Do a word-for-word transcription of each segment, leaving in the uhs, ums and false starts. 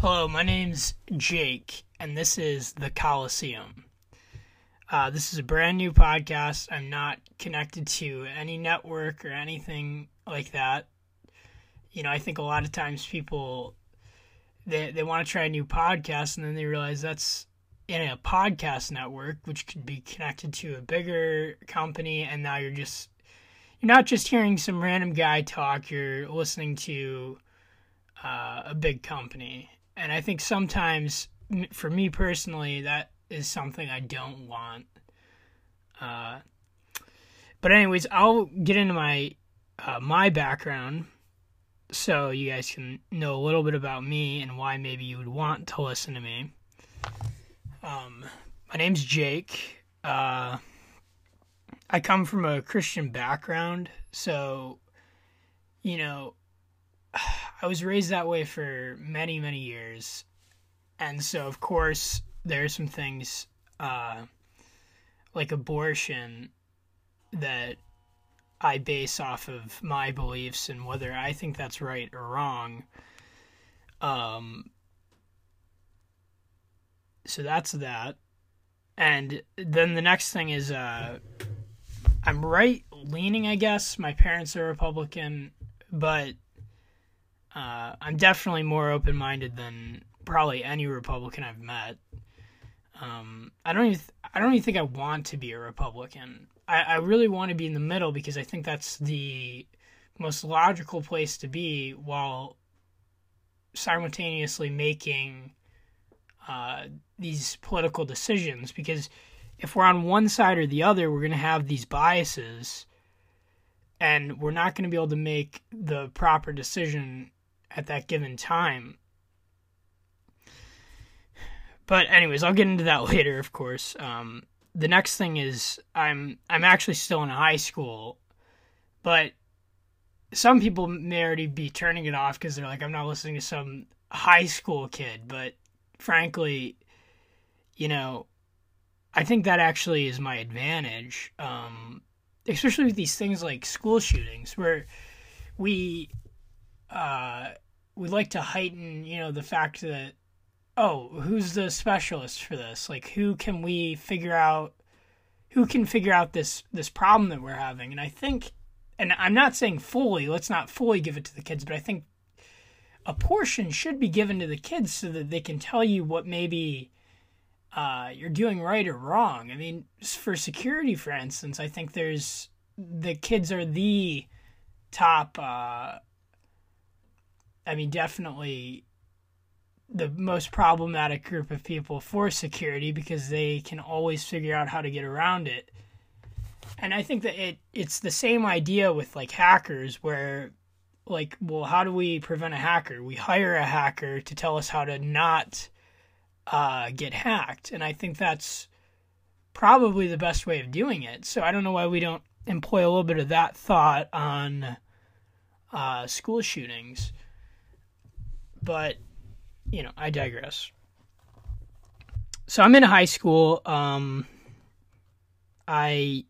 Hello, my name's Jake, and this is The Coliseum. Uh, this is a brand new podcast. I'm not connected to any network or anything like that. You know, I think a lot of times people, they, they want to try a new podcast, and then they realize that's in a podcast network, which could be connected to a bigger company, and now you're just, you're not just hearing some random guy talk, you're listening to uh, a big company. And I think sometimes, for me personally, that is something I don't want. Uh, but anyways, I'll get into my uh, my background so you guys can know a little bit about me and why maybe you would want to listen to me. Um, my name's Jake. Uh, I come from a Christian background, so, you know, I was raised that way for many, many years. And so, of course, there are some things uh, like abortion that I base off of my beliefs and whether I think that's right or wrong. Um, so that's that. And then the next thing is uh, I'm right-leaning, I guess. My parents are Republican, but Uh, I'm definitely more open-minded than probably any Republican I've met. Um, I don't even th- I don't even think I want to be a Republican. I, I really want to be in the middle because I think that's the most logical place to be while simultaneously making uh, these political decisions. Because if we're on one side or the other, we're going to have these biases, and we're not going to be able to make the proper decision at that given time. But anyways, I'll get into that later, of course. Um, the next thing is I'm I'm actually still in high school, but some people may already be turning it off because they're like, I'm not listening to some high school kid. But frankly, you know, I think that actually is my advantage, um, especially with these things like school shootings, where we uh, we like to heighten, you know, the fact that, oh, who's the specialist for this? Like, who can we figure out, who can figure out this, this problem that we're having? And I think, and I'm not saying fully, let's not fully give it to the kids, but I think a portion should be given to the kids so that they can tell you what maybe uh, you're doing right or wrong. I mean, for security, for instance, I think there's, the kids are the top, uh, I mean, definitely the most problematic group of people for security because they can always figure out how to get around it. And I think that it it's the same idea with, like, hackers where, like, well, how do we prevent a hacker? We hire a hacker to tell us how to not uh, get hacked. And I think that's probably the best way of doing it. So I don't know why we don't employ a little bit of that thought on uh, school shootings. But, you know, I digress. So I'm in high school. Um, I,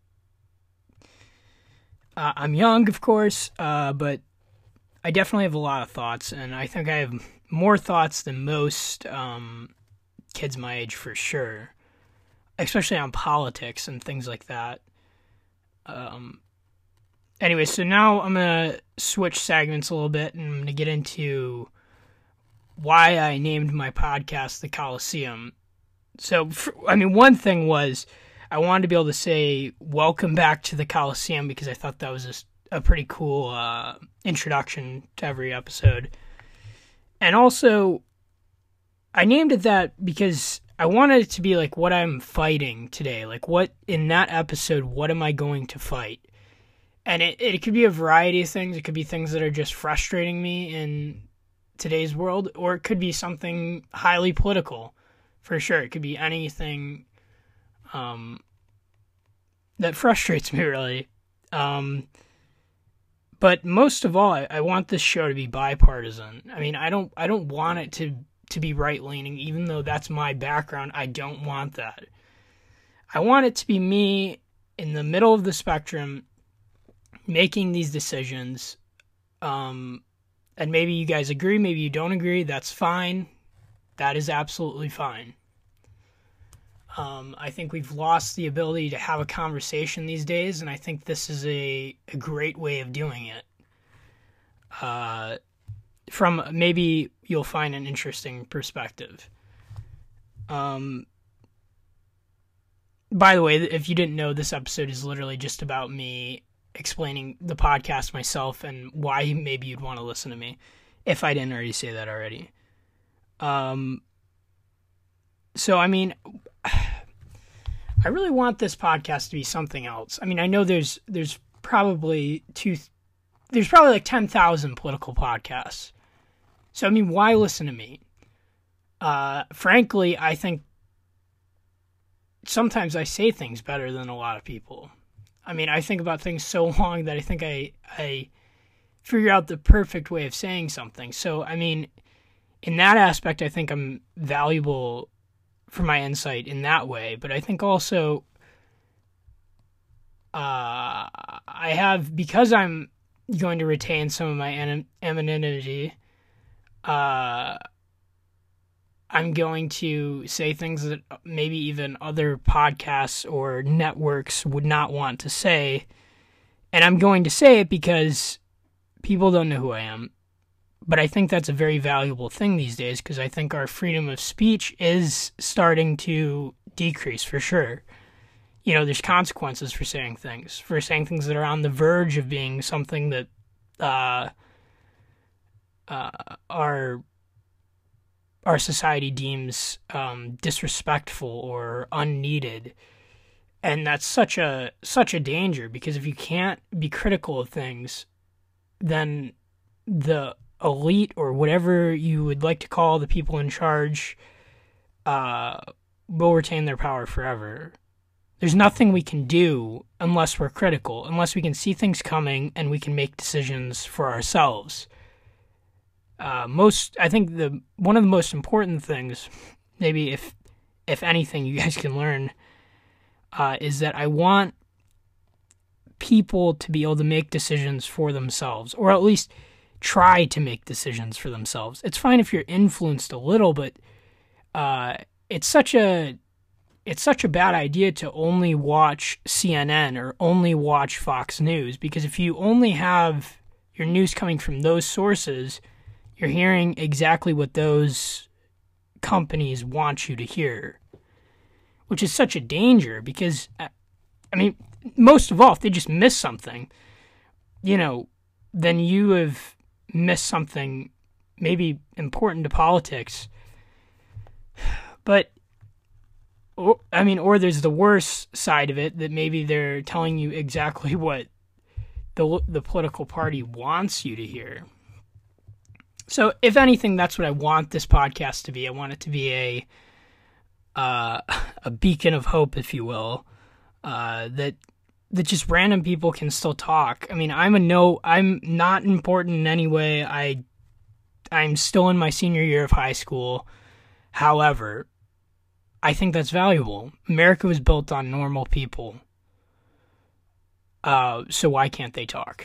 uh, I'm young, of course, uh, but I definitely have a lot of thoughts, and I think I have more thoughts than most um, kids my age for sure, especially on politics and things like that. Um, anyway, so now I'm going to switch segments a little bit, and I'm going to get into why I named my podcast The Coliseum. So, for, I mean, one thing was I wanted to be able to say, welcome back to The Coliseum, because I thought that was a, a pretty cool uh, introduction to every episode. And also, I named it that because I wanted it to be like what I'm fighting today. Like, what, in that episode, what am I going to fight? And it, it could be a variety of things. It could be things that are just frustrating me in today's world, or it could be something highly political, for sure. It could be anything um, that frustrates me, really. Um, but most of all, I, I want this show to be bipartisan. I mean, I don't, I don't want it to to be right-leaning, even though that's my background. I don't want that. I want it to be me in the middle of the spectrum, making these decisions, um, And maybe you guys agree, maybe you don't agree. That's fine. That is absolutely fine. Um, I think we've lost the ability to have a conversation these days, and I think this is a, a great way of doing it. Uh, from maybe you'll find an interesting perspective. Um, by the way, if you didn't know, this episode is literally just about me explaining the podcast myself and why maybe you'd want to listen to me, if I didn't already say that already. Um, so, I mean, I really want this podcast to be something else. I mean, I know there's there's probably two, there's probably like ten thousand political podcasts. So, I mean, why listen to me? Uh, frankly, I think sometimes I say things better than a lot of people. I mean, I think about things so long that I think I I figure out the perfect way of saying something. So, I mean, in that aspect, I think I'm valuable for my insight in that way. But I think also uh, I have, because I'm going to retain some of my anonymity, uh, I'm going to say things that maybe even other podcasts or networks would not want to say. And I'm going to say it because people don't know who I am. But I think that's a very valuable thing these days, because I think our freedom of speech is starting to decrease for sure. You know, there's consequences for saying things, for saying things that are on the verge of being something that uh, uh, our our society deems um, disrespectful or unneeded. And that's such a such a danger, because if you can't be critical of things, then the elite, or whatever you would like to call the people in charge, uh, will retain their power forever. There's nothing we can do unless we're critical, unless we can see things coming and we can make decisions for ourselves. Uh, most, I think the one of the most important things, maybe if if anything you guys can learn, uh, is that I want people to be able to make decisions for themselves, or at least try to make decisions for themselves. It's fine if you're influenced a little, but uh, it's such a it's such a bad idea to only watch C N N or only watch Fox News, because if you only have your news coming from those sources, you're hearing exactly what those companies want you to hear, which is such a danger, because, I mean, most of all, if they just miss something, you know, then you have missed something maybe important to politics. But, or, I mean, or there's the worst side of it, that maybe they're telling you exactly what the the political party wants you to hear. So, if anything, that's what I want this podcast to be. I want it to be a uh, a beacon of hope, if you will, uh, that that just random people can still talk. I mean, I'm a no, I'm not important in any way. I, I'm still in my senior year of high school. However, I think that's valuable. America was built on normal people. Uh, so why can't they talk?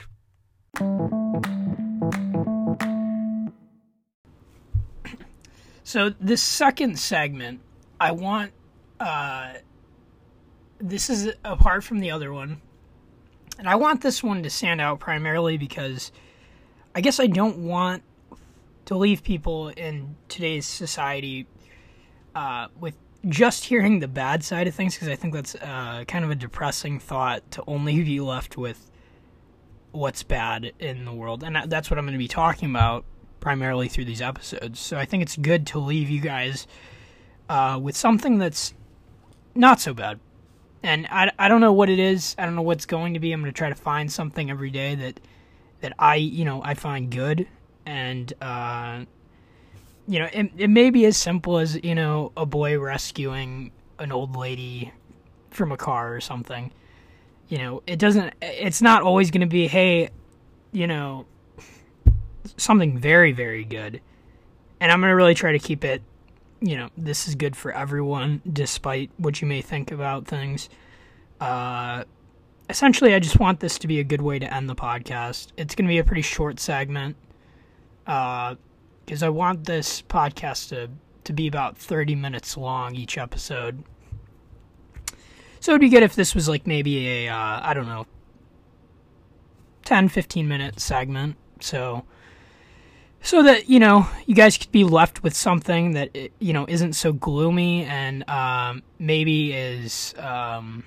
So this second segment, I want, uh, this is apart from the other one, and I want this one to stand out primarily because I guess I don't want to leave people in today's society uh, with just hearing the bad side of things, because I think that's uh, kind of a depressing thought, to only be left with what's bad in the world. And that's what I'm going to be talking about primarily through these episodes. So I think it's good to leave you guys uh, with something that's not so bad. And I, I don't know what it is. I don't know what's going to be. I'm going to try to find something every day that that I, you know, I find good. And, uh, you know, it, it may be as simple as, you know, a boy rescuing an old lady from a car or something. You know, it doesn't, it's not always going to be, hey, you know, something very, very good. And I'm going to really try to keep it, you know, this is good for everyone, despite what you may think about things. Uh, essentially, I just want this to be a good way to end the podcast. It's going to be a pretty short segment. because uh, I want this podcast to, to be about thirty minutes long each episode. So it'd be good if this was like maybe a, uh, I don't know, ten, fifteen minute segment. So, so that, you know, you guys could be left with something that, you know, isn't so gloomy and um, maybe is, um,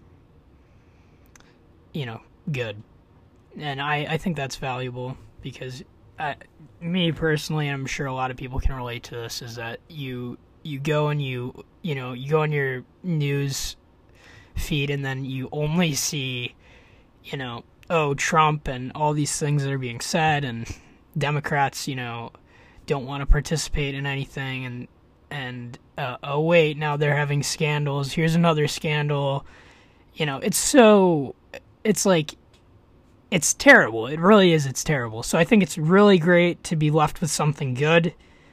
you know, good. And I, I think that's valuable because I, me personally, and I'm sure a lot of people can relate to this, is that you you go and you, you know, you go on your news feed and then you only see, you know, oh, Trump and all these things that are being said, and Democrats, you know, don't want to participate in anything, and and uh, oh wait, now they're having scandals. Here's another scandal. You know, it's so, it's like, it's terrible. It really is. It's terrible. So I think it's really great to be left with something good.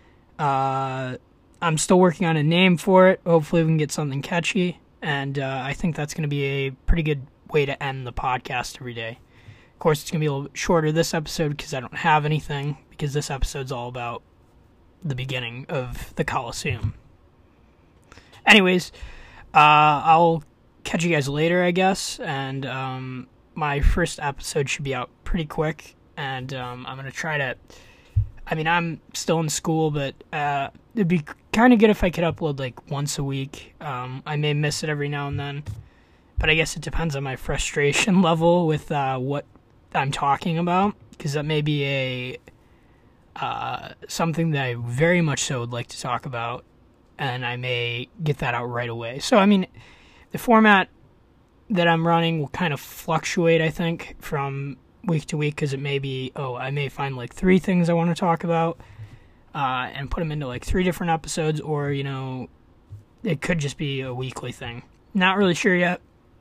Uh, I'm still working on a name for it. Hopefully we can get something catchy, and uh, I think that's going to be a pretty good way to end the podcast every day. Of course, it's going to be a little bit shorter this episode because I don't have anything, because this episode's all about the beginning of the Coliseum. Anyways, uh, I'll catch you guys later, I guess, and um, my first episode should be out pretty quick, and um, I'm going to try to, I mean, I'm still in school, but uh, it'd be kind of good if I could upload like once a week. Um, I may miss it every now and then, but I guess it depends on my frustration level with uh, what I'm talking about, because that may be a uh, something that I very much so would like to talk about, and I may get that out right away. So, I mean, the format that I'm running will kind of fluctuate, I think, from week to week, because it may be, oh, I may find like three things I want to talk about uh, and put them into like three different episodes, or, you know, it could just be a weekly thing. Not really sure yet.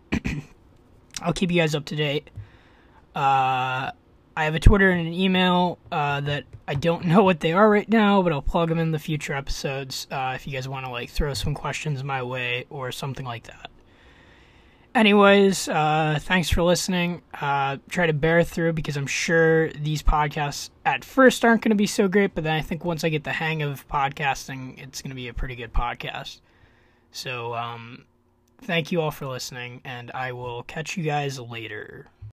I'll keep you guys up to date. Uh, I have a Twitter and an email uh, that I don't know what they are right now, but I'll plug them in the future episodes uh, if you guys want to like throw some questions my way or something like that. Anyways, uh, thanks for listening. Uh, try to bear through, because I'm sure these podcasts at first aren't going to be so great, but then I think once I get the hang of podcasting, it's going to be a pretty good podcast. So, um, thank you all for listening, and I will catch you guys later.